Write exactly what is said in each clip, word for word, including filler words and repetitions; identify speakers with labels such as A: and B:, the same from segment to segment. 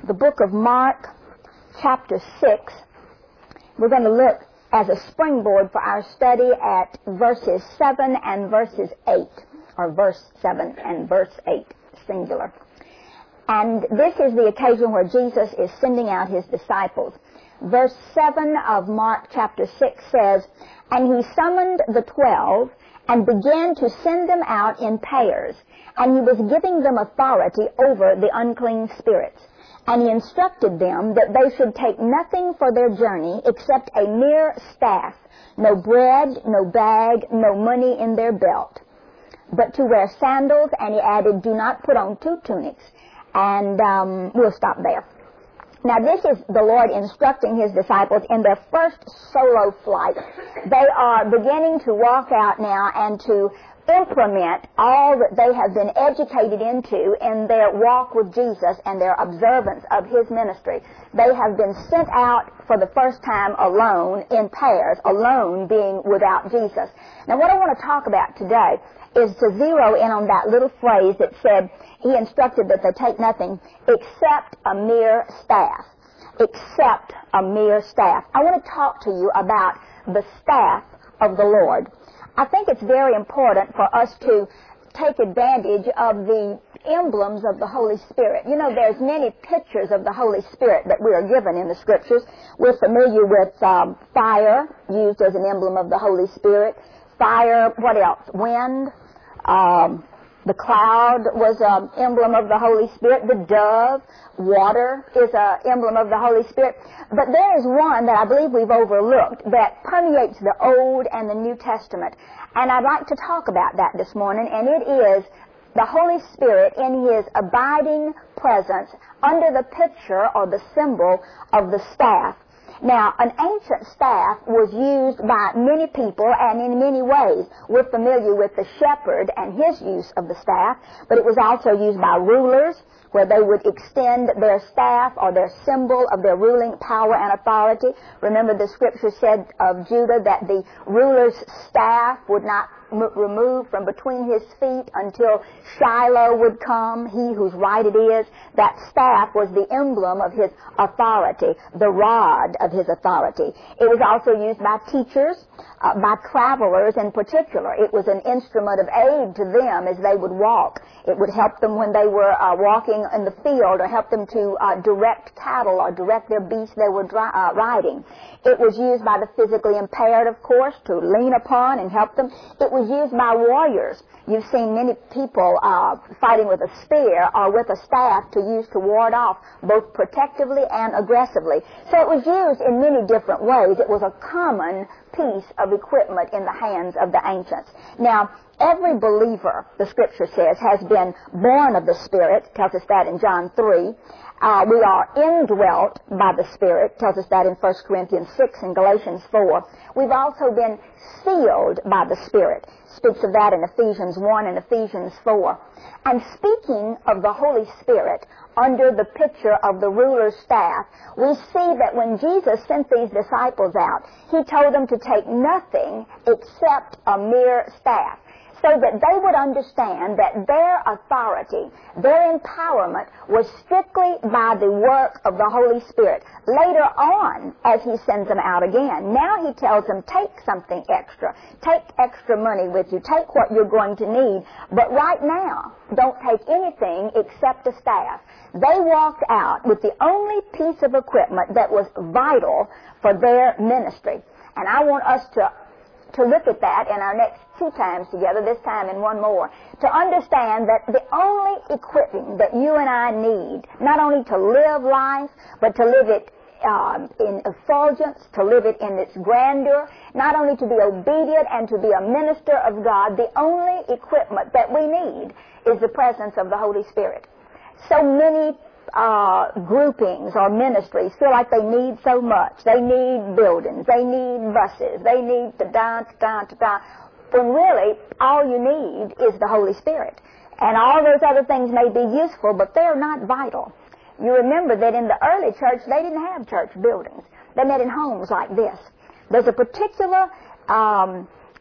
A: the book of Mark, chapter six. We're going to look as a springboard for our study at verses seven and verses eight, or verse seven and verse eight, singular. And this is the occasion where Jesus is sending out his disciples. Verse seven of Mark chapter six says, "And he summoned the twelve and began to send them out in pairs, and he was giving them authority over the unclean spirits. And he instructed them that they should take nothing for their journey except a mere staff, no bread, no bag, no money in their belt, but to wear sandals." And he added, "Do not put on two tunics." And um, we'll stop there. Now, this is the Lord instructing his disciples in their first solo flight. They are beginning to walk out now and to implement all that they have been educated into in their walk with Jesus and their observance of his ministry. They have been sent out for the first time alone, in pairs, alone being without Jesus. Now, what I want to talk about today is to zero in on that little phrase that said he instructed that they take nothing except a mere staff. Except a mere staff. I want to talk to you about the staff of the Lord. I think it's very important for us to take advantage of the emblems of the Holy Spirit. You know, there's many pictures of the Holy Spirit that we are given in the Scriptures. We're familiar with um, fire, used as an emblem of the Holy Spirit. Fire, what else? Wind. Um, the cloud was an emblem of the Holy Spirit. The dove. Water is an emblem of the Holy Spirit. But there is one that I believe we've overlooked that permeates the Old and the New Testament. And I'd like to talk about that this morning, and it is the Holy Spirit in his abiding presence under the picture or the symbol of the staff. Now, an ancient staff was used by many people and in many ways. We're familiar with the shepherd and his use of the staff, but it was also used by rulers, where they would extend their staff or their symbol of their ruling power and authority. Remember, the scripture said of Judah that the ruler's staff would not m- remove from between his feet until Shiloh would come, he whose right it is. That staff was the emblem of his authority, the rod of his authority. It was also used by teachers, uh, by travelers in particular. It was an instrument of aid to them as they would walk. It would help them when they were uh, walking in the field, or help them to uh, direct cattle or direct their beasts they were dri- uh, riding. It was used by the physically impaired, of course, to lean upon and help them. It was used by warriors. You've seen many people uh, fighting with a spear or with a staff to use to ward off, both protectively and aggressively. So it was used in many different ways. It was a common piece of equipment in the hands of the ancients. Now, every believer, the Scripture says, has been born of the Spirit, tells us that in John three. Uh, we are indwelt by the Spirit, tells us that in First Corinthians six and Galatians four. We've also been sealed by the Spirit. Speaks of that in Ephesians one and Ephesians four. And speaking of the Holy Spirit under the picture of the ruler's staff, we see that when Jesus sent these disciples out, he told them to take nothing except a mere staff, so that they would understand that their authority, their empowerment, was strictly by the work of the Holy Spirit. Later on, as he sends them out again, now he tells them, take something extra. Take extra money with you. Take what you're going to need. But right now, don't take anything except a staff. They walked out with the only piece of equipment that was vital for their ministry. And I want us to to look at that in our next two times together, this time and one more, to understand that the only equipping that you and I need, not only to live life, but to live it um, in effulgence, to live it in its grandeur, not only to be obedient and to be a minister of God, the only equipment that we need is the presence of the Holy Spirit. So many Uh, groupings or ministries feel like they need so much. They need buildings. They need buses. They need to da da da da. When really, all you need is the Holy Spirit. And all those other things may be useful, but they're not vital. You remember that in the early church, they didn't have church buildings. They met in homes like this. There's a particular um,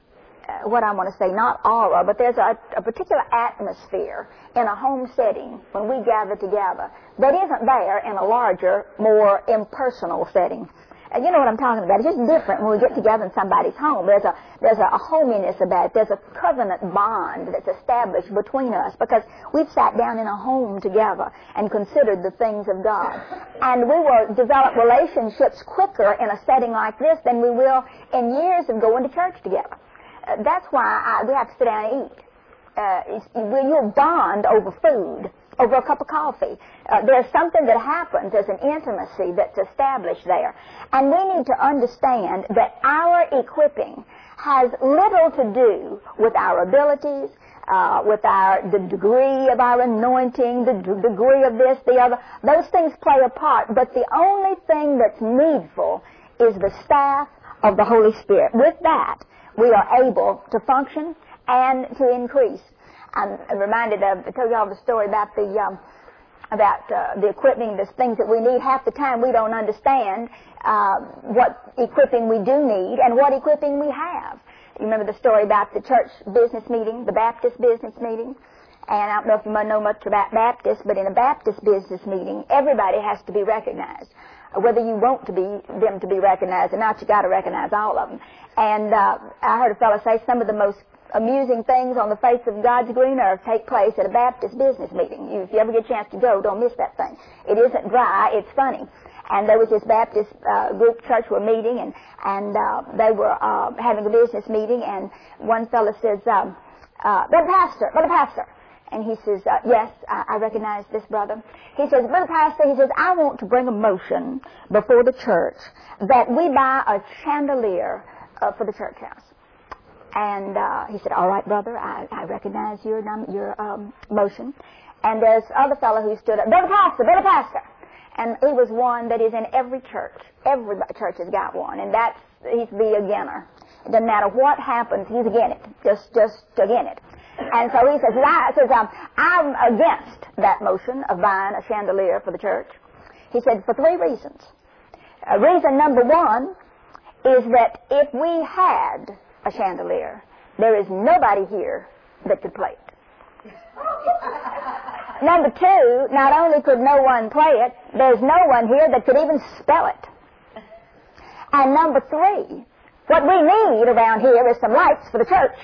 A: uh, what I want to say, not aura, but there's a, a particular atmosphere in a home setting when we gather together that isn't there in a larger, more impersonal setting. And you know what I'm talking about. It's just different when we get together in somebody's home. There's a there's a, a hominess about it. There's a covenant bond that's established between us because we've sat down in a home together and considered the things of God. And we will develop relationships quicker in a setting like this than we will in years of going to church together. Uh, that's why I, we have to sit down and eat. Uh, you'll bond over food, over a cup of coffee. Uh, there's something that happens. There's an intimacy that's established there. And we need to understand that our equipping has little to do with our abilities, uh, with our the degree of our anointing, the d- degree of this, the other. Those things play a part. But the only thing that's needful is the staff of the Holy Spirit. With that, we are able to function and to increase. I'm reminded of, I told you all the story about the um, about uh, the equipping, the things that we need. Half the time we don't understand uh, what equipping we do need and what equipping we have. You remember the story about the church business meeting, the Baptist business meeting? And I don't know if you know much about Baptists, but in a Baptist business meeting, everybody has to be recognized. Whether you want to be them to be recognized or not, you got to recognize all of them. And uh, I heard a fellow say some of the most amusing things on the face of God's green earth take place at a Baptist business meeting. You, if you ever get a chance to go, don't miss that thing. It isn't dry, it's funny. And there was this Baptist uh, group church were meeting, and and uh, they were uh, having a business meeting, and one fellow says, um, uh, Brother Pastor, Brother Pastor. And he says, uh, yes, I, I recognize this brother. He says, Brother Pastor, he says, I want to bring a motion before the church that we buy a chandelier uh, for the church house. And uh, he said, all right, brother, I, I recognize your your um, motion. And there's other fellow who stood up, Brother Pastor, Brother Pastor. And he was one that is in every church. Every church has got one. And that's, he's the againer. It doesn't matter what happens, he's again it. Just, just again it. And so he says, I, says um, I'm against that motion of buying a chandelier for the church. He said, for three reasons. Uh, reason number one is that if we had a chandelier, there is nobody here that could play it. Number two, not only could no one play it, there's no one here that could even spell it. And number three, what we need around here is some lights for the church.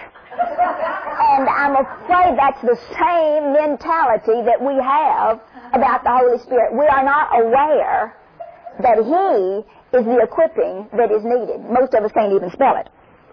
A: And I'm afraid that's the same mentality that we have about the Holy Spirit. We are not aware that He is the equipping that is needed. Most of us can't even spell it.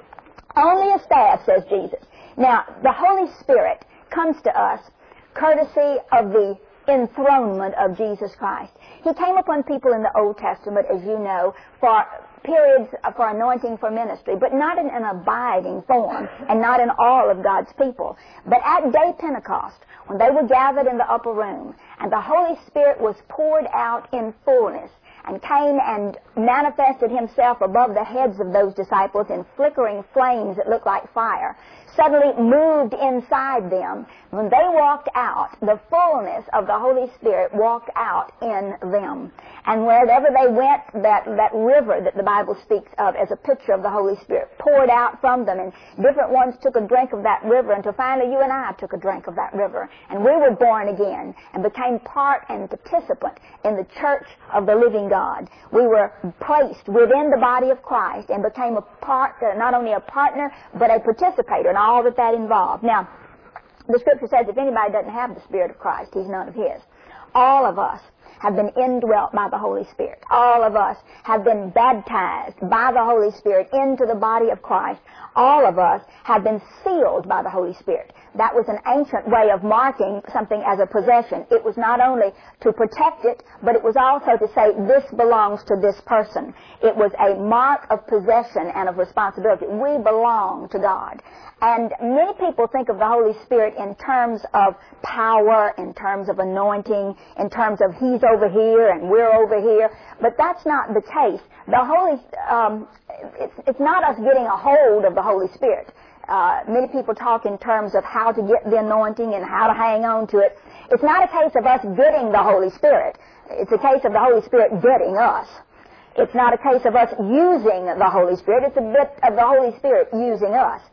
A: Only a staff, says Jesus. Now, the Holy Spirit comes to us courtesy of the enthronement of Jesus Christ. He came upon people in the Old Testament, as you know, for periods for anointing for ministry, but not in an abiding form and not in all of God's people. But at Day Pentecost, when they were gathered in the upper room and the Holy Spirit was poured out in fullness and came and manifested Himself above the heads of those disciples in flickering flames that looked like fire, suddenly moved inside them. When they walked out, the fullness of the Holy Spirit walked out in them. And wherever they went, that, that river that the Bible speaks of as a picture of the Holy Spirit poured out from them, and different ones took a drink of that river until finally you and I took a drink of that river. And we were born again and became part and participant in the church of the living God. We were placed within the body of Christ and became a part, not only a partner, but a participator in all that that involved. Now, the Scripture says if anybody doesn't have the Spirit of Christ, he's none of His. All of us have been indwelt by the Holy Spirit. All of us have been baptized by the Holy Spirit into the body of Christ. All of us have been sealed by the Holy Spirit. That was an ancient way of marking something as a possession. It was not only to protect it, but it was also to say, this belongs to this person. It was a mark of possession and of responsibility. We belong to God. And many people think of the Holy Spirit in terms of power, in terms of anointing, in terms of He's over here and we're over here. But that's not the case. The Holy, um, it's, it's not us getting a hold of the Holy Spirit. Uh, many people talk in terms of how to get the anointing and how to hang on to it. It's not a case of us getting the Holy Spirit. It's a case of the Holy Spirit getting us. It's not a case of us using the Holy Spirit. It's a bit of the Holy Spirit using us.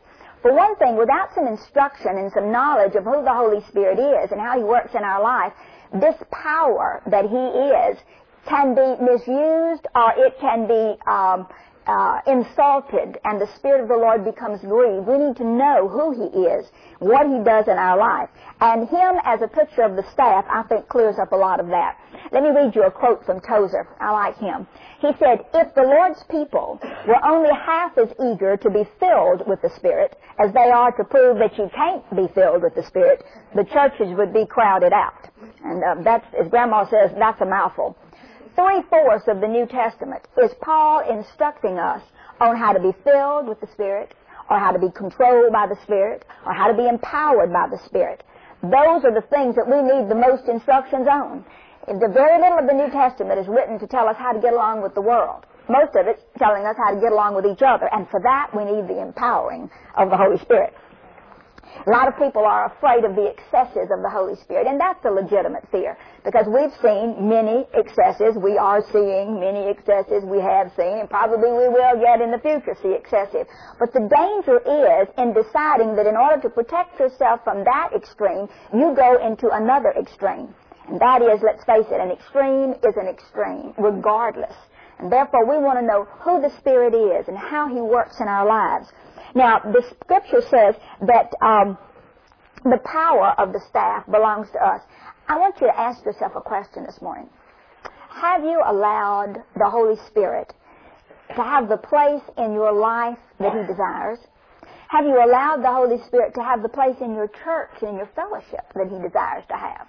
A: For one thing, without some instruction and some knowledge of who the Holy Spirit is and how He works in our life, this power that He is can be misused, or it can be um, uh, insulted, and the Spirit of the Lord becomes grieved. We need to know who He is, what He does in our life. And Him as a picture of the staff, I think, clears up a lot of that. Let me read you a quote from Tozer. I like him. He said, "If the Lord's people were only half as eager to be filled with the Spirit as they are to prove that you can't be filled with the Spirit, the churches would be crowded out." And uh, that's, as Grandma says, that's a mouthful. Three-fourths of the New Testament is Paul instructing us on how to be filled with the Spirit, or how to be controlled by the Spirit, or how to be empowered by the Spirit. Those are the things that we need the most instructions on. The very little of the New Testament is written to tell us how to get along with the world. Most of it's telling us how to get along with each other, and for that we need the empowering of the Holy Spirit. A lot of people are afraid of the excesses of the Holy Spirit, and that's a legitimate fear, because we've seen many excesses. We are seeing many excesses. We have seen, and probably we will yet in the future see excessive. But the danger is in deciding that in order to protect yourself from that extreme, you go into another extreme. And that is, let's face it, an extreme is an extreme, regardless. And therefore, we want to know who the Spirit is and how He works in our lives. Now, the Scripture says that um, the power of the staff belongs to us. I want you to ask yourself a question this morning. Have you allowed the Holy Spirit to have the place in your life that He desires? Have you allowed the Holy Spirit to have the place in your church and in your fellowship that He desires to have?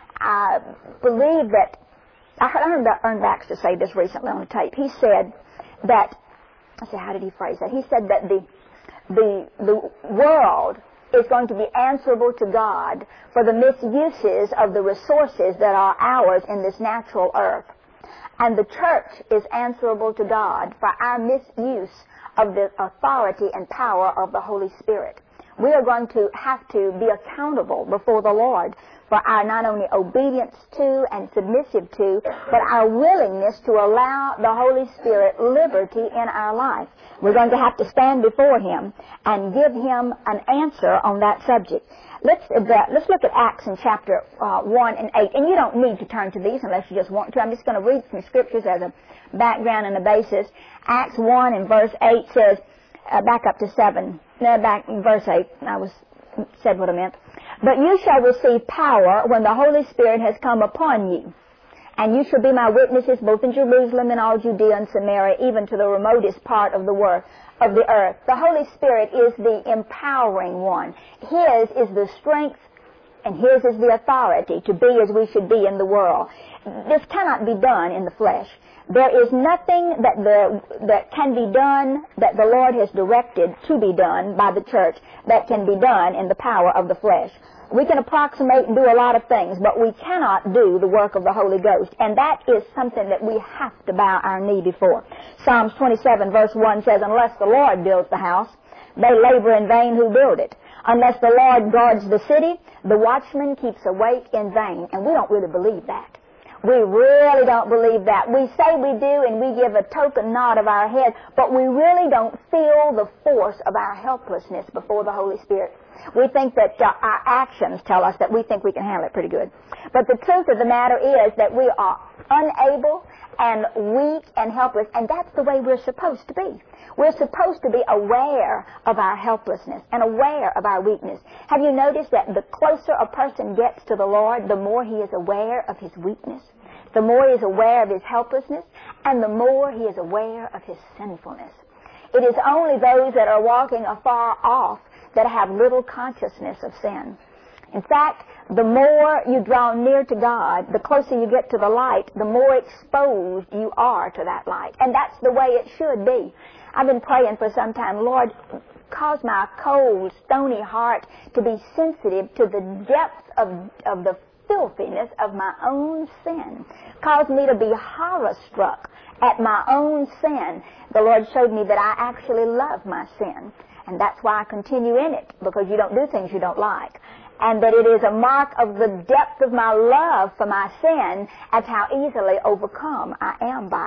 A: I believe that, I heard Ern Baxter say this recently on a tape. He said that, I say, how did he phrase that? He said that the, the, the world is going to be answerable to God for the misuses of the resources that are ours in this natural earth. And the church is answerable to God for our misuse of the authority and power of the Holy Spirit. We are going to have to be accountable before the Lord for our not only obedience to and submissive to, but our willingness to allow the Holy Spirit liberty in our life. We're going to have to stand before Him and give Him an answer on that subject. Let's, uh, let's look at Acts in chapter uh, one and eight. And you don't need to turn to these unless you just want to. I'm just going to read some scriptures as a background and a basis. Acts one and verse eight says, uh, back up to seven. No, back in verse eight. I was said what I meant. "But you shall receive power when the Holy Spirit has come upon you. And you shall be my witnesses both in Jerusalem and all Judea and Samaria, even to the remotest part of the world, of the earth." The Holy Spirit is the empowering one. His is the strength, and His is the authority to be as we should be in the world. This cannot be done in the flesh. There is nothing that the that can be done that the Lord has directed to be done by the church that can be done in the power of the flesh. We can approximate and do a lot of things, but we cannot do the work of the Holy Ghost. And that is something that we have to bow our knee before. Psalms twenty-seven verse one says, "Unless the Lord builds the house, they labor in vain who build it. Unless the Lord guards the city, the watchman keeps awake in vain." And we don't really believe that. We really don't believe that. We say we do, and we give a token nod of our head, but we really don't feel the force of our helplessness before the Holy Spirit. We think that uh, our actions tell us that we think we can handle it pretty good. But the truth of the matter is that we are unable and weak and helpless, and that's the way we're supposed to be. We're supposed to be aware of our helplessness and aware of our weakness. Have you noticed that the closer a person gets to the Lord, the more he is aware of his weakness, the more he is aware of his helplessness, and the more he is aware of his sinfulness? It is only those that are walking afar off that have little consciousness of sin. In fact, the more you draw near to God, the closer you get to the light, the more exposed you are to that light. And that's the way it should be. I've been praying for some time, Lord, cause my cold, stony heart to be sensitive to the depth of, of the filthiness of my own sin. Cause me to be horror-struck at my own sin. The Lord showed me that I actually love my sin. And that's why I continue in it, because you don't do things you don't like. And that it is a mark of the depth of my love for my sin as how easily overcome I am by it.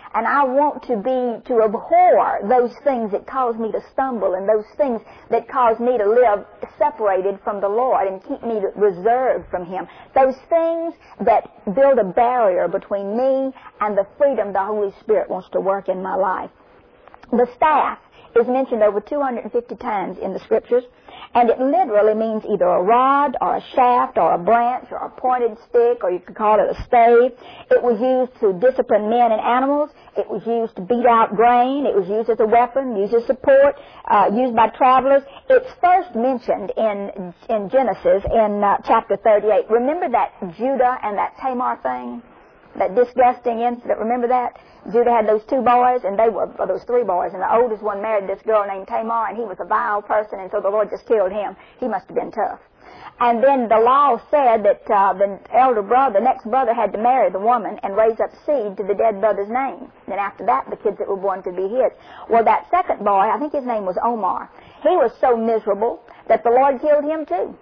A: And I want to be, to abhor those things that cause me to stumble and those things that cause me to live separated from the Lord and keep me reserved from Him. Those things that build a barrier between me and the freedom the Holy Spirit wants to work in my life. The staff is mentioned over two hundred fifty times in the Scriptures, and it literally means either a rod or a shaft or a branch or a pointed stick, or you could call it a stave. It was used to discipline men and animals. It was used to beat out grain. It was used as a weapon, used as support, uh, used by travelers. It's first mentioned in in Genesis in uh, chapter thirty-eight. Remember that Judah and that Tamar thing? That disgusting incident, remember that? Judah had those two boys, and they were, or those three boys, and the oldest one married this girl named Tamar, and he was a vile person, and so the Lord just killed him. He must have been tough. And then the law said that uh, the elder brother, the next brother, had to marry the woman and raise up seed to the dead brother's name. Then after that, the kids that were born could be his. Well, that second boy, I think his name was Omar, he was so miserable that the Lord killed him too.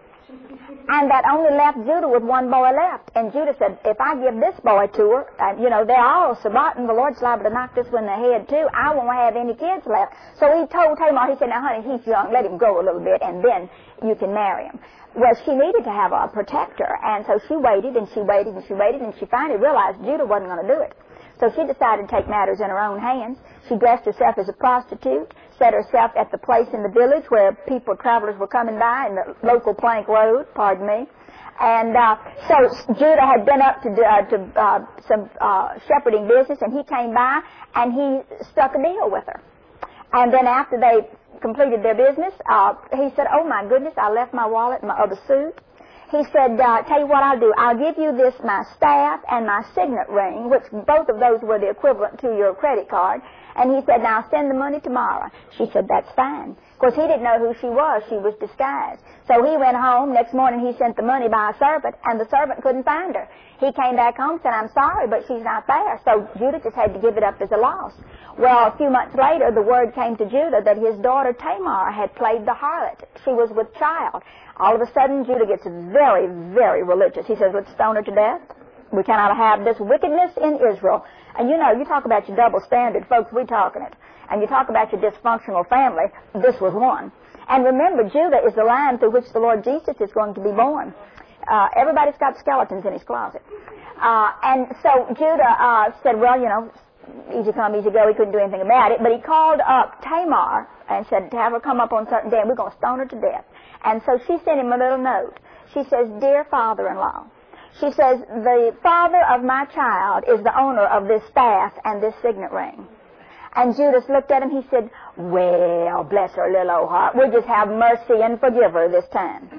A: And that only left Judah with one boy left. And Judah said, if I give this boy to her, and, you know, they're all Sabbatin, the Lord's liable to knock this one in the head too, I won't have any kids left. So he told Tamar, he said, now honey, he's young, let him grow a little bit, and then you can marry him. Well, she needed to have a protector, and so she waited, and she waited, and she waited, and she finally realized Judah wasn't going to do it. So she decided to take matters in her own hands. She dressed herself as a prostitute, set herself at the place in the village where people, travelers were coming by in the local plank road, pardon me. And uh, so Judah had been up to, uh, to uh, some uh, shepherding business, and he came by, and he struck a deal with her. And then after they completed their business, uh, he said, oh my goodness, I left my wallet in my other suit. He said, uh, tell you what I'll do. I'll give you this, my staff and my signet ring, which both of those were the equivalent to your credit card. And he said, now send the money tomorrow. She said, that's fine. Of course, he didn't know who she was. She was disguised. So he went home. Next morning, he sent the money by a servant, and the servant couldn't find her. He came back home and said, I'm sorry, but she's not there. So Judah just had to give it up as a loss. Well, a few months later, the word came to Judah that his daughter Tamar had played the harlot. She was with child. All of a sudden, Judah gets very, very religious. He says, let's stone her to death. We cannot have this wickedness in Israel. And you know, you talk about your double standard, folks, we talking it. And you talk about your dysfunctional family, this was one. And remember, Judah is the line through which the Lord Jesus is going to be born. Uh, everybody's got skeletons in his closet. Uh, and so Judah uh, said, well, you know, easy come, easy go. He couldn't do anything about it. But he called up Tamar and said to have her come up on a certain day, and we're going to stone her to death. And so she sent him a little note. She says, dear father-in-law, she says, the father of my child is the owner of this staff and this signet ring. And Judas looked at him. He said, well, bless her little old heart. We'll just have mercy and forgive her this time.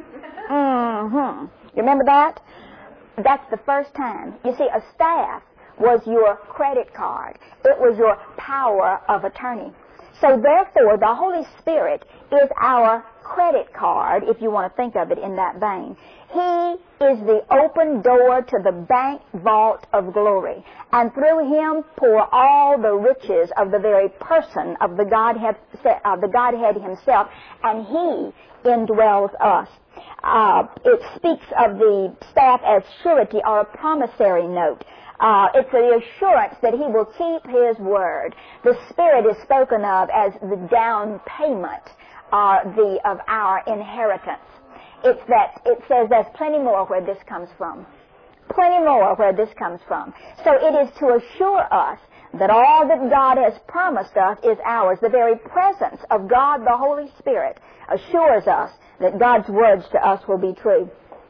A: Mm-hmm. You remember that? That's the first time. You see, a staff was your credit card. It was your power of attorney. So therefore, the Holy Spirit is our credit card, if you want to think of it in that vein. He is the open door to the bank vault of glory. And through Him pour all the riches of the very person of the Godhead, uh, the Godhead Himself, and He indwells us. Uh, it speaks of the staff as surety or a promissory note. Uh, it's the assurance that He will keep His word. The Spirit is spoken of as the down payment uh, the, of our inheritance. It's that, it says there's plenty more where this comes from. Plenty more where this comes from. So it is to assure us that all that God has promised us is ours. The very presence of God, the Holy Spirit, assures us that God's words to us will be true.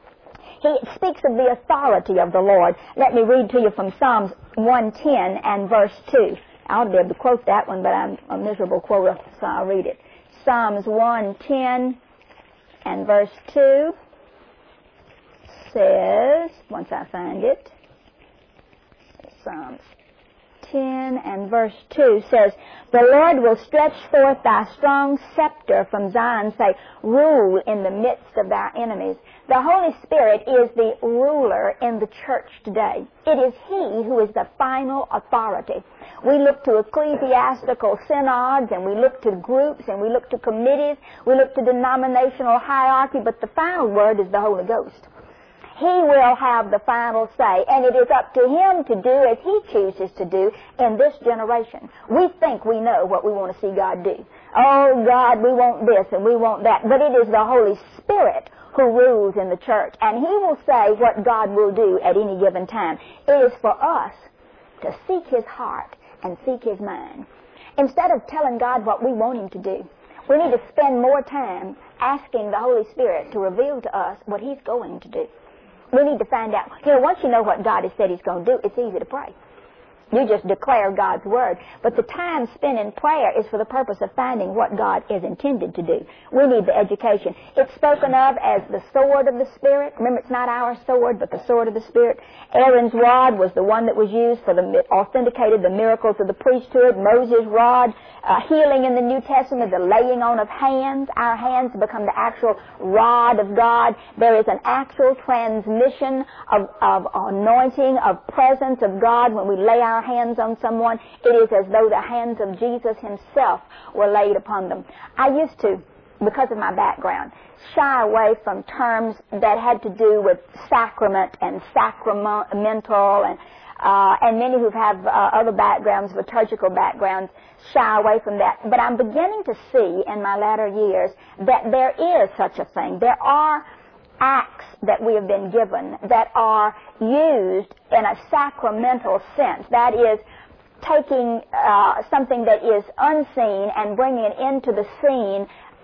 A: He speaks of the authority of the Lord. Let me read to you from Psalms one ten and verse two. I'll be able to quote that one, but I'm a miserable quoter, so I'll read it. Psalms one ten and verse two says, once I find it, Psalms ten and verse two says, the Lord will stretch forth thy strong scepter from Zion, say, rule in the midst of thy enemies. The Holy Spirit is the ruler in the church today. It is He who is the final authority. We look to ecclesiastical synods, and we look to groups, and we look to committees, we look to denominational hierarchy, but the final word is the Holy Ghost. He will have the final say, and it is up to Him to do as He chooses to do in this generation. We think we know what we want to see God do. Oh, God, we want this and we want that. But it is the Holy Spirit who rules in the church, and He will say what God will do at any given time. It is for us to seek His heart and seek His mind. Instead of telling God what we want Him to do, we need to spend more time asking the Holy Spirit to reveal to us what He's going to do. We need to find out. You know, once you know what God has said He's going to do, it's easy to pray. You just declare God's Word. But the time spent in prayer is for the purpose of finding what God is intended to do. We need the education. It's spoken of as the sword of the Spirit. Remember, it's not our sword, but the sword of the Spirit. Aaron's rod was the one that was used for the, authenticated the miracles of the priesthood. Moses' rod, uh, healing in the New Testament, the laying on of hands. Our hands become the actual rod of God. There is an actual transmission of, of anointing, of presence of God when we lay our hands on someone. It is as though the hands of Jesus Himself were laid upon them. I used to, because of my background, shy away from terms that had to do with sacrament and sacramental, and uh, and many who have uh, other backgrounds, liturgical backgrounds, shy away from that. But I'm beginning to see in my latter years that there is such a thing. There are acts that we have been given that are used in a sacramental sense. That is, taking uh, something that is unseen and bringing it into the scene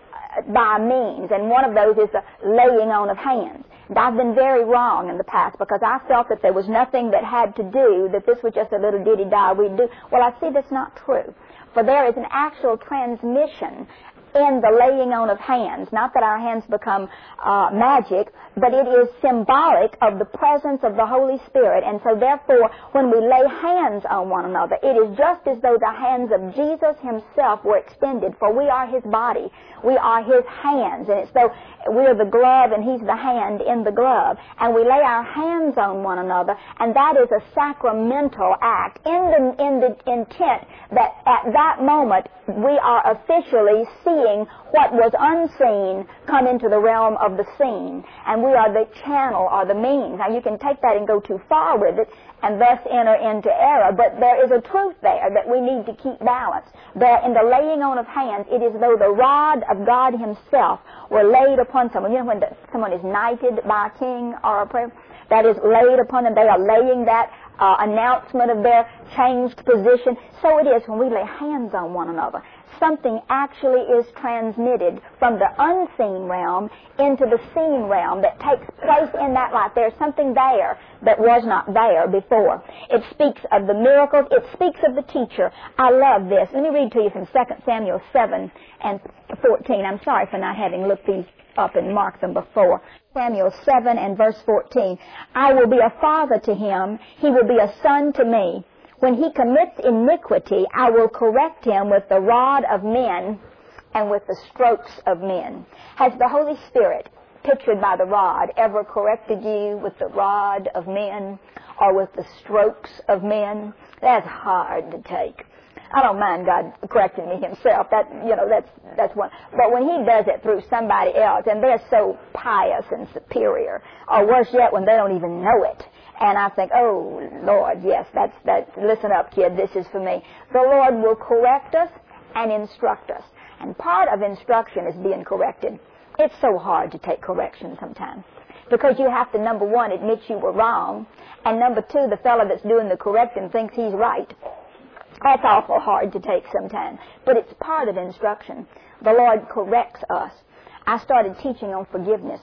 A: by means. And one of those is the laying on of hands. And I've been very wrong in the past because I felt that there was nothing that had to do, that this was just a little ditty-die we'd do. Well, I see that's not true. For there is an actual transmission in the laying on of hands. Not that our hands become uh, magic, but it is symbolic of the presence of the Holy Spirit. And so therefore, when we lay hands on one another, it is just as though the hands of Jesus Himself were extended, for we are His body. We are His hands. And it's though we're the glove and He's the hand in the glove. And we lay our hands on one another, and that is a sacramental act in the, in the intent that at that moment we are officially seeing what was unseen come into the realm of the seen. And we are the channel or the means. Now you can take that and go too far with it and thus enter into error, but there is a truth there that we need to keep balanced. There in the laying on of hands, it is though the rod of God Himself were laid upon someone. You know when the, someone is knighted by a king or a prince, that is laid upon them. They are laying that uh, announcement of their changed position. So it is when we lay hands on one another. Something actually is transmitted from the unseen realm into the seen realm that takes place in that life. There's something there that was not there before. It speaks of the miracles. It speaks of the teacher. I love this. Let me read to you from Second Samuel seven and fourteen. I'm sorry for not having looked these up and marked them before. Samuel seven and verse fourteen. I will be a father to him. He will be a son to me. When he commits iniquity, I will correct him with the rod of men and with the strokes of men. Has the Holy Spirit, pictured by the rod, ever corrected you with the rod of men or with the strokes of men? That's hard to take. I don't mind God correcting me Himself. That, you know, that's that's one. But when He does it through somebody else, and they're so pious and superior, or worse yet, when they don't even know it, and I think, oh Lord, yes, that's that. Listen up, kid. This is for me. The Lord will correct us and instruct us, and part of instruction is being corrected. It's so hard to take correction sometimes, because you have to, number one, admit you were wrong, and number two, the fellow that's doing the correcting thinks he's right. That's awful hard to take sometimes, but it's part of instruction. The Lord corrects us. I started teaching on forgiveness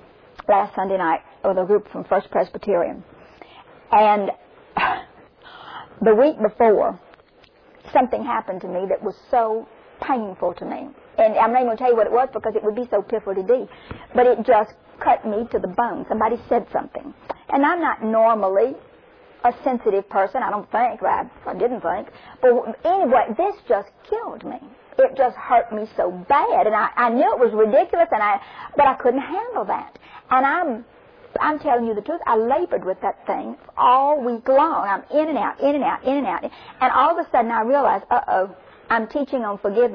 A: last Sunday night with a group from First Presbyterian. And the week before, something happened to me that was so painful to me. And I'm not even going to tell you what it was because it would be so pitiful to do. But it just cut me to the bone. Somebody said something. And I'm not normally a sensitive person, I don't think. I, I didn't think. But anyway, this just killed me. It just hurt me so bad. And I, I knew it was ridiculous, and I, but I couldn't handle that. And I'm I'm telling you the truth, I labored with that thing all week long. I'm in and out, in and out, in and out. And all of a sudden I realized, uh-oh, I'm teaching on forgiveness.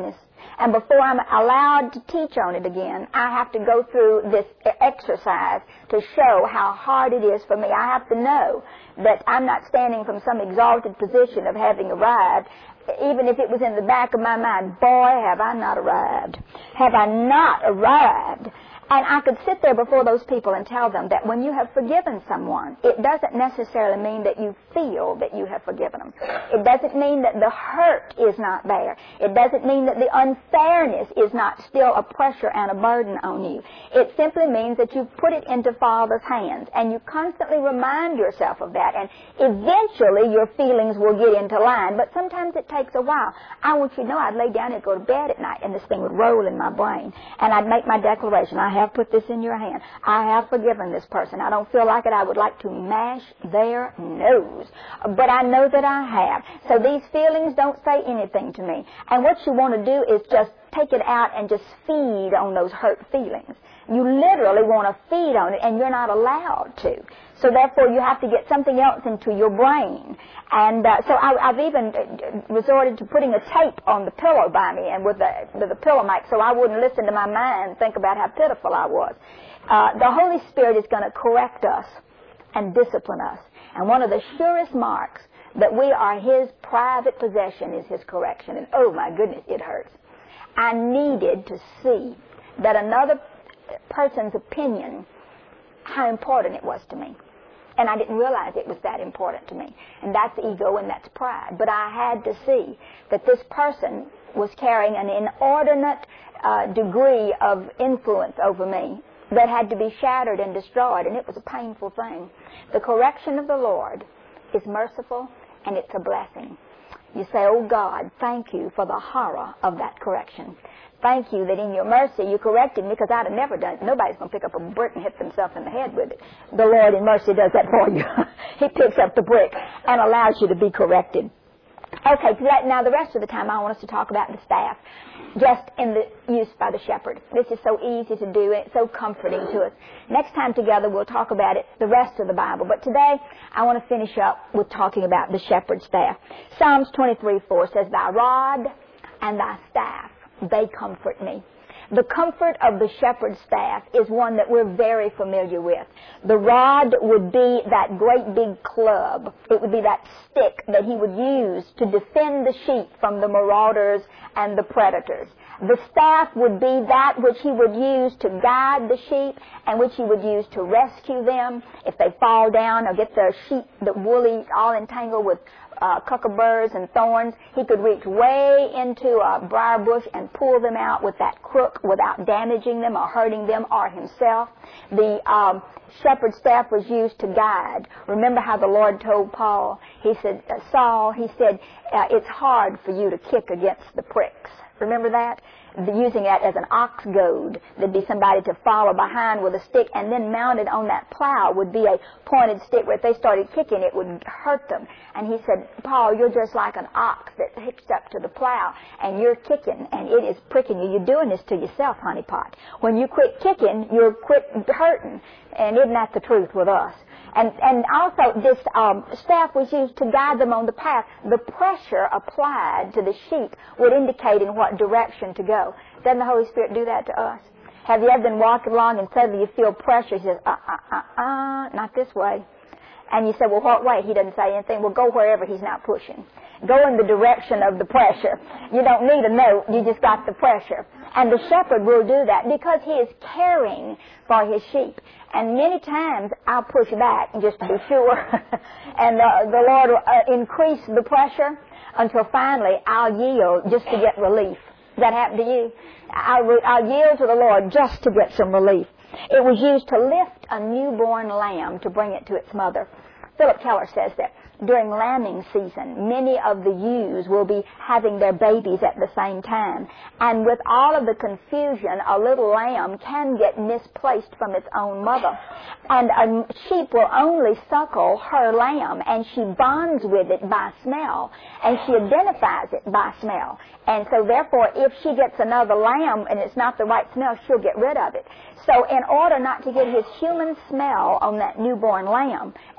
A: And before I'm allowed to teach on it again, I have to go through this exercise to show how hard it is for me. I have to know that I'm not standing from some exalted position of having arrived. Even if it was in the back of my mind, boy, have I not arrived. Have I not arrived? And I could sit there before those people and tell them that when you have forgiven someone, it doesn't necessarily mean that you feel that you have forgiven them. It doesn't mean that the hurt is not there. It doesn't mean that the unfairness is not still a pressure and a burden on you. It simply means that you put it into Father's hands, and you constantly remind yourself of that, and eventually your feelings will get into line, but sometimes it takes a while. I want you to know I'd lay down and go to bed at night, and this thing would roll in my brain, and I'd make my declaration. I have put this in your hand. I have forgiven this person. I don't feel like it. I would like to mash their nose. But I know that I have. So these feelings don't say anything to me. And what you want to do is just take it out and just feed on those hurt feelings. You literally want to feed on it, and you're not allowed to. So therefore, you have to get something else into your brain. And uh, so I, I've even resorted to putting a tape on the pillow by me and with the, with the pillow mic, so I wouldn't listen to my mind and think about how pitiful I was. Uh, the Holy Spirit is going to correct us and discipline us. And one of the surest marks that we are His private possession is His correction. And oh my goodness, it hurts. I needed to see that another person's opinion, how important it was to me. And I didn't realize it was that important to me. And that's ego and that's pride. But I had to see that this person was carrying an inordinate uh, degree of influence over me that had to be shattered and destroyed. And it was a painful thing. The correction of the Lord is merciful, and it's a blessing. You say, oh God, thank you for the horror of that correction. Thank you that in your mercy you corrected me, because I'd have never done it. Nobody's going to pick up a brick and hit themselves in the head with it. The Lord in mercy does that for you. He picks up the brick and allows you to be corrected. Okay, so that, now the rest of the time I want us to talk about the staff, just in the use by the shepherd. This is so easy to do, and it's so comforting to us. Next time together we'll talk about it, the rest of the Bible. But today I want to finish up with talking about the shepherd's staff. Psalms twenty-three four says, thy rod and thy staff, they comfort me. The comfort of the shepherd's staff is one that we're very familiar with. The rod would be that great big club. It would be that stick that he would use to defend the sheep from the marauders and the predators. The staff would be that which he would use to guide the sheep and which he would use to rescue them if they fall down or get their sheep, the woolly, all entangled with Uh, cucumber's and thorns. He could reach way into a briar bush and pull them out with that crook without damaging them or hurting them or himself. The um, shepherd's staff was used to guide. Remember how the Lord told Paul, he said, uh, Saul, he said, uh, it's hard for you to kick against the pricks. Remember that? Using that as an ox goad. There'd be somebody to follow behind with a stick, and then mounted on that plow would be a pointed stick where if they started kicking, it would hurt them. And he said, Paul, you're just like an ox that hitched up to the plow, and you're kicking, and it is pricking you. You're doing this to yourself, honeypot. When you quit kicking, you're quit hurting. And isn't that the truth with us? And, and also this um, staff was used to guide them on the path. The pressure applied to the sheep would indicate in what direction to go. Doesn't the Holy Spirit do that to us? Have you ever been walking along and suddenly you feel pressure? He says, uh, uh, uh, uh, not this way. And you say, well, what way? He doesn't say anything. Well, go wherever he's not pushing. Go in the direction of the pressure. You don't need a note. You just got the pressure. And the shepherd will do that because he is caring for his sheep. And many times I'll push back just to be sure. and uh, the Lord will uh, increase the pressure until finally I'll yield just to get relief. Does that happen to you? I'll, re- I'll yield to the Lord just to get some relief. It was used to lift a newborn lamb to bring it to its mother. Philip Keller says that during lambing season, many of the ewes will be having their babies at the same time. And with all of the confusion, a little lamb can get misplaced from its own mother. And a sheep will only suckle her lamb, and she bonds with it by smell, and she identifies it by smell. And so therefore, if she gets another lamb and it's not the right smell, she'll get rid of it. So in order not to get his human smell on that newborn lamb, and the mother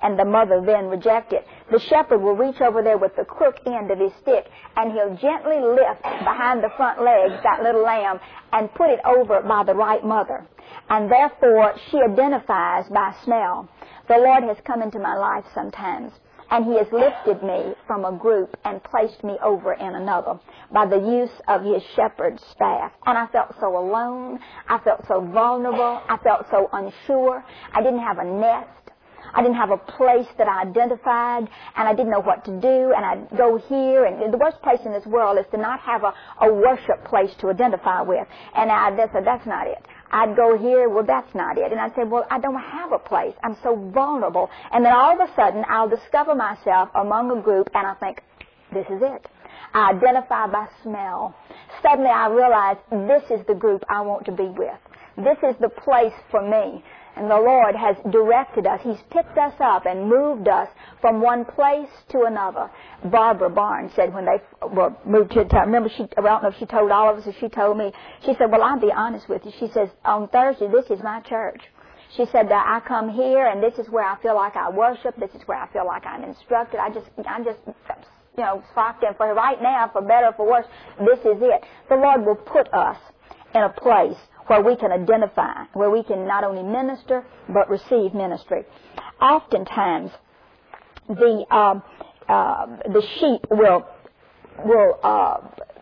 A: rather than reject it. The shepherd will reach over there with the crook end of his stick, and he'll gently lift behind the front legs that little lamb and put it over by the right mother. And therefore, she identifies by smell. The Lord has come into my life sometimes, and He has lifted me from a group and placed me over in another by the use of His shepherd's staff. And I felt so alone. I felt so vulnerable. I felt so unsure. I didn't have a nest. I didn't have a place that I identified, and I didn't know what to do, and I'd go here, and the worst place in this world is to not have a, a worship place to identify with. And I said, that's not it. I'd go here, well, that's not it. And I'd say, well, I don't have a place. I'm so vulnerable. And then all of a sudden, I'll discover myself among a group, and I think, this is it. I identify by smell. Suddenly I realize this is the group I want to be with. This is the place for me. And the Lord has directed us. He's picked us up and moved us from one place to another. Barbara Barnes said when they well, moved to, I remember she, I don't know if she told all of us or she told me, she said, well, I'll be honest with you. She says, on Thursday, this is my church. She said that I come here and this is where I feel like I worship. This is where I feel like I'm instructed. I just, I'm just, you know, socked in for right now, for better or for worse. This is it. The Lord will put us in a place where we can identify, where we can not only minister, but receive ministry. Oftentimes, the uh, uh, the sheep will will uh,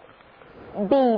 A: be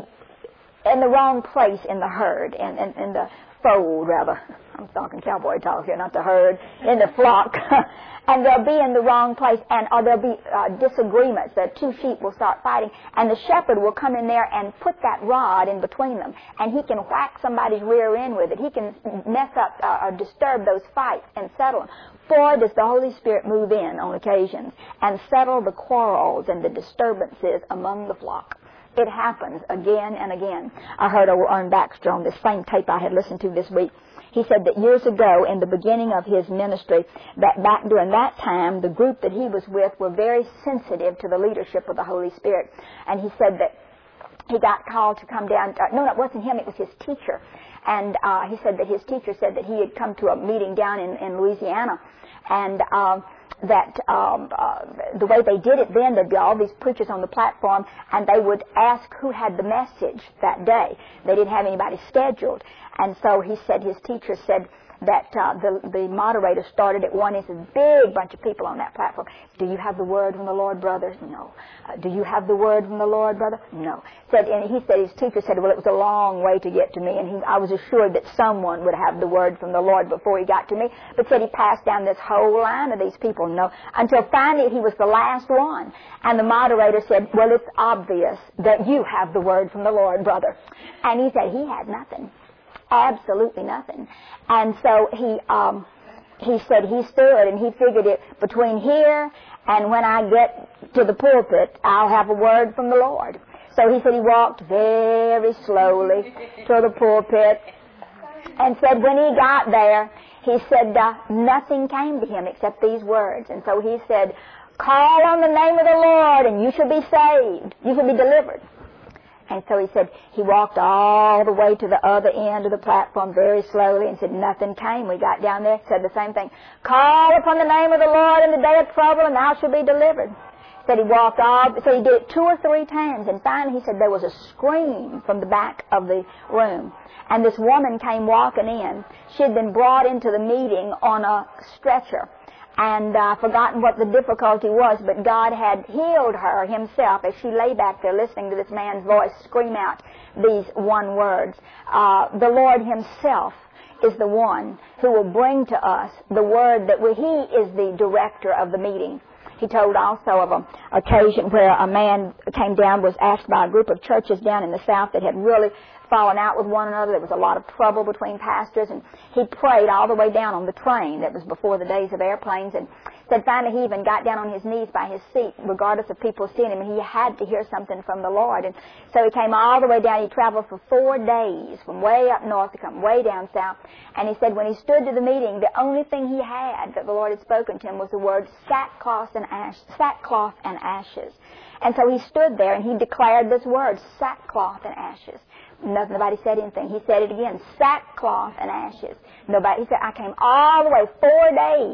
A: in the wrong place in the herd, in, in, in the fold, rather. I'm talking cowboy talk here, not the herd, in the flock. And they'll be in the wrong place, and or there'll be uh, disagreements. The two sheep will start fighting, and the shepherd will come in there and put that rod in between them, and he can whack somebody's rear end with it. He can mess up uh, or disturb those fights and settle them. Boy, does the Holy Spirit move in on occasions and settle the quarrels and the disturbances among the flock. It happens again and again. I heard old Ern Baxter on this same tape I had listened to this week. He said that years ago, in the beginning of his ministry, that back during that time, the group that he was with were very sensitive to the leadership of the Holy Spirit. And he said that he got called to come down. Uh, no, it wasn't him. It was his teacher. And uh, he said that his teacher said that he had come to a meeting down in, in Louisiana, and uh, that um, uh, the way they did it then, there'd be all these preachers on the platform, and they would ask who had the message that day. They didn't have anybody scheduled. And so he said, his teacher said that uh, the, the moderator started at one. It's a big bunch of people on that platform. Do you have the word from the Lord, brothers? No. Uh, do you have the word from the Lord, brother? No. Said, and he said, his teacher said, well, it was a long way to get to me, and he, I was assured that someone would have the word from the Lord before he got to me. But said he passed down this whole line of these people, no, until finally he was the last one. And the moderator said, well, it's obvious that you have the word from the Lord, brother. And he said he had nothing. Absolutely nothing. And so he um, he said he stood and he figured it between here and when I get to the pulpit, I'll have a word from the Lord. So he said he walked very slowly to the pulpit and said when he got there, he said uh, nothing came to him except these words. And so he said, call on the name of the Lord and you shall be saved. You shall be delivered. And so he said he walked all the way to the other end of the platform very slowly and said nothing came. We got down there, said the same thing. Call upon the name of the Lord in the day of trouble and thou shalt be delivered. Said he walked all, so he did it two or three times. And finally he said there was a scream from the back of the room. And this woman came walking in. She had been brought into the meeting on a stretcher. And I've uh, forgotten what the difficulty was, but God had healed her himself as she lay back there listening to this man's voice scream out these one words. Uh, the Lord himself is the one who will bring to us the word that we, he is the director of the meeting. He told also of an occasion where a man came down, was asked by a group of churches down in the South that had really fallen out with one another. There was a lot of trouble between pastors, and he prayed all the way down on the train. That was before the days of airplanes, and said finally he even got down on his knees by his seat, regardless of people seeing him, and he had to hear something from the Lord. And so he came all the way down. He traveled for four days from way up north to come way down south. And he said when he stood to the meeting, the only thing he had that the Lord had spoken to him was the word sackcloth and ash, sackcloth and ashes. And so he stood there and he declared this word, sackcloth and ashes. Nobody said anything. He said it again, sackcloth and ashes. Nobody. He said, I came all the way four days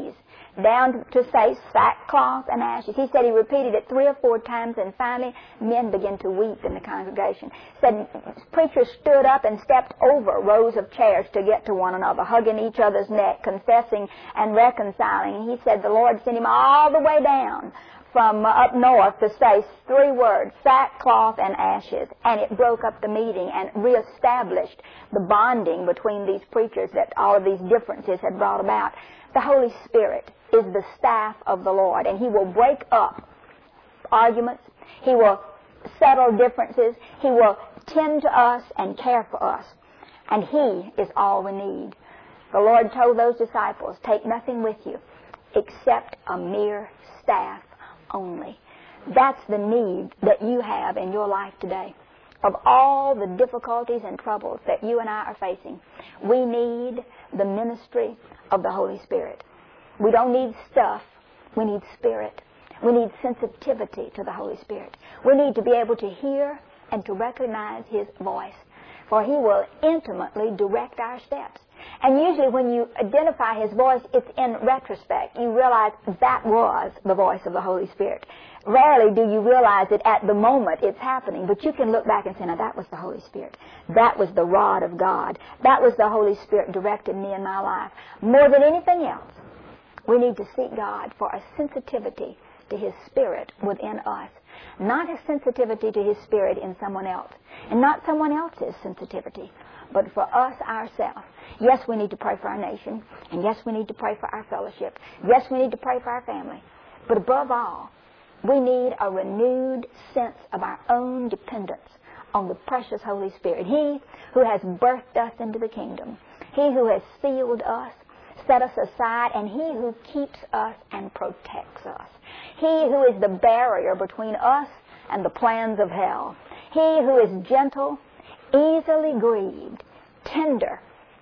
A: down to say sackcloth and ashes. He said he repeated it three or four times, and finally men began to weep in the congregation. Said preachers stood up and stepped over rows of chairs to get to one another, hugging each other's neck, confessing and reconciling. And he said the Lord sent him all the way down from uh, up north to say three words, sackcloth and ashes, and it broke up the meeting and reestablished the bonding between these preachers that all of these differences had brought about. The Holy Spirit is the staff of the Lord, and He will break up arguments. He will settle differences. He will tend to us and care for us, and He is all we need. The Lord told those disciples, take nothing with you except a mere staff only. That's the need that you have in your life today. Of all the difficulties and troubles that you and I are facing, we need the ministry of the Holy Spirit. We don't need stuff. We need Spirit. We need sensitivity to the Holy Spirit. We need to be able to hear and to recognize His voice, for He will intimately direct our steps. And usually when you identify His voice, it's in retrospect. You realize that was the voice of the Holy Spirit. Rarely do you realize it at the moment it's happening, but you can look back and say, now that was the Holy Spirit. That was the rod of God. That was the Holy Spirit directed me in my life. More than anything else, we need to seek God for a sensitivity to His Spirit within us. Not a sensitivity to His Spirit in someone else, and not someone else's sensitivity, but for us ourselves. Yes, we need to pray for our nation, and yes, we need to pray for our fellowship. Yes, we need to pray for our family. But above all, we need a renewed sense of our own dependence on the precious Holy Spirit. He who has birthed us into the kingdom. He who has sealed us, set us aside, and He who keeps us and protects us. He who is the barrier between us and the plans of hell. He who is gentle, easily grieved, tender.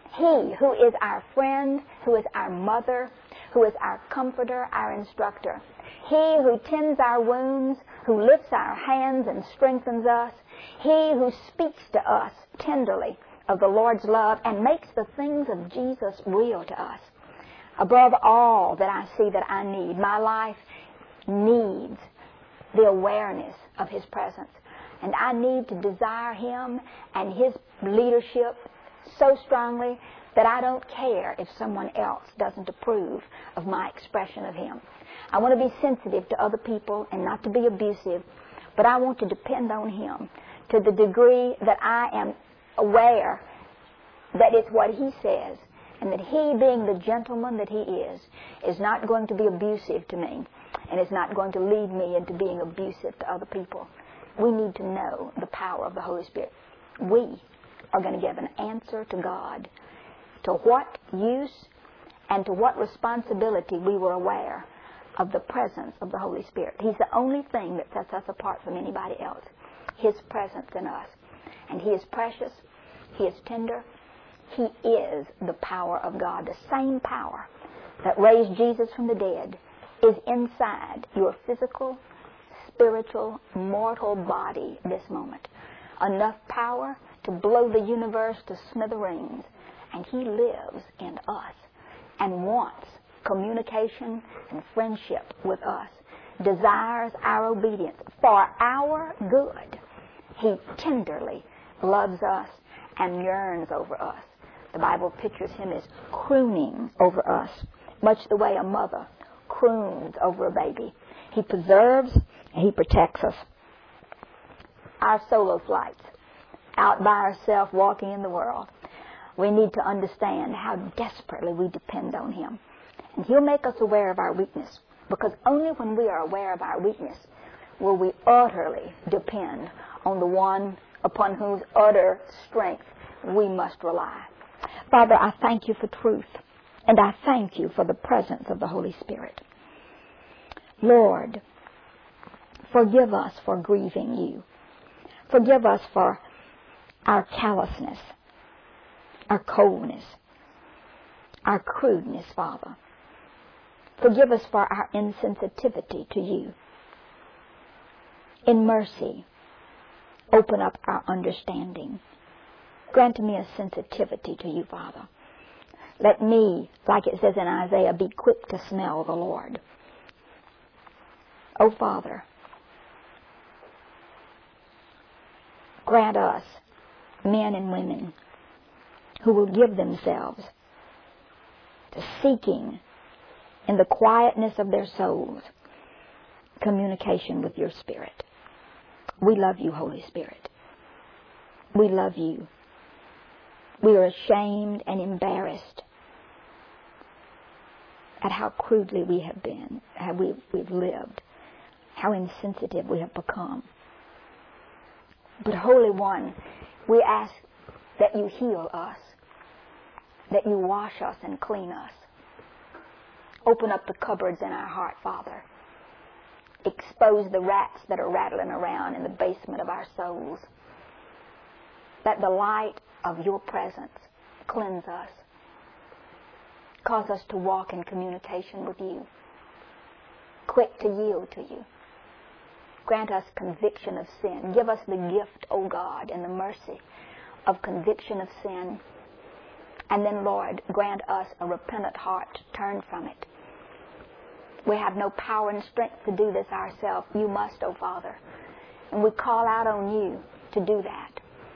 A: He who is our friend, who is our mother, who is our comforter, our instructor. He who tends our wounds, who lifts our hands and strengthens us. He who speaks to us tenderly of the Lord's love and makes the things of Jesus real to us. Above all that I see that I need, my life needs the awareness of His presence. And I need to desire Him and His leadership so strongly that I don't care if someone else doesn't approve of my expression of Him. I want to be sensitive to other people and not to be abusive, but I want to depend on Him to the degree that I am aware that it's what He says, and that He, being the gentleman that He is, is not going to be abusive to me, and is not going to lead me into being abusive to other people. We need to know the power of the Holy Spirit. We are going to give an answer to God to what use and to what responsibility we were aware of the presence of the Holy Spirit. He's the only thing that sets us apart from anybody else. His presence in us. And He is precious. He is tender. He is the power of God. The same power that raised Jesus from the dead is inside your physical, spiritual, mortal body this moment. Enough power to blow the universe to smithereens. And He lives in us and wants communication and friendship with us, desires our obedience for our good. He tenderly loves us and yearns over us. The Bible pictures Him as crooning over us, much the way a mother croons over a baby. He preserves and He protects us. Our solo flights, out by ourselves walking in the world, we need to understand how desperately we depend on Him. And He'll make us aware of our weakness, because only when we are aware of our weakness will we utterly depend on the one upon whose utter strength we must rely. Father, I thank You for truth, and I thank You for the presence of the Holy Spirit. Lord, forgive us for grieving You. Forgive us for our callousness, our coldness, our crudeness, Father. Forgive us for our insensitivity to You. In mercy, open up our understanding. Grant me a sensitivity to You, Father. Let me, like it says in Isaiah, be quick to smell the Lord. Oh, Father, grant us men and women who will give themselves to seeking in the quietness of their souls communication with your Spirit. We love you, Holy Spirit. We love you. We are ashamed and embarrassed at how crudely we have been, how we, we've lived, how insensitive we have become. But Holy One, we ask that you heal us, that you wash us and clean us. Open up the cupboards in our heart, Father. Expose the rats that are rattling around in the basement of our souls. Let the light of your presence cleanse us. Cause us to walk in communication with you. Quick to yield to you. Grant us conviction of sin. Give us the gift, O God, and the mercy of conviction of sin. And then, Lord, grant us a repentant heart to turn from it. We have no power and strength to do this ourselves. You must, O Father. And we call out on you to do that.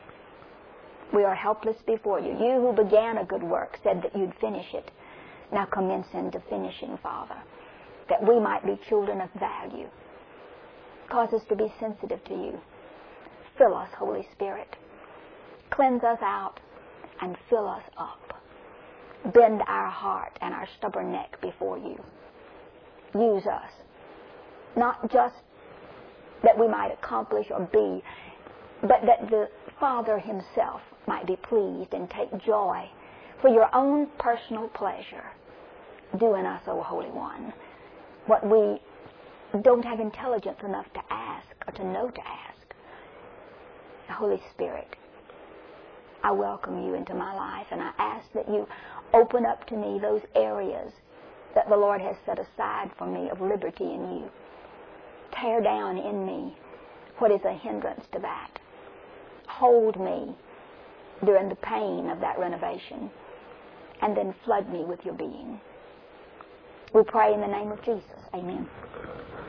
A: We are helpless before you. You who began a good work said that you'd finish it. Now commence into finishing, Father, that we might be children of value. Cause us to be sensitive to you. Fill us, Holy Spirit. Cleanse us out and fill us up. Bend our heart and our stubborn neck before you. Use us, not just that we might accomplish or be, but that the Father himself might be pleased and take joy for your own personal pleasure. Do in us, O Holy One, what we don't have intelligence enough to ask or to know to ask. Holy Spirit, I welcome you into my life, and I ask that you open up to me those areas that the Lord has set aside for me of liberty in you. Tear down in me what is a hindrance to that. Hold me during the pain of that renovation, and then flood me with your being. We pray in the name of Jesus. Amen.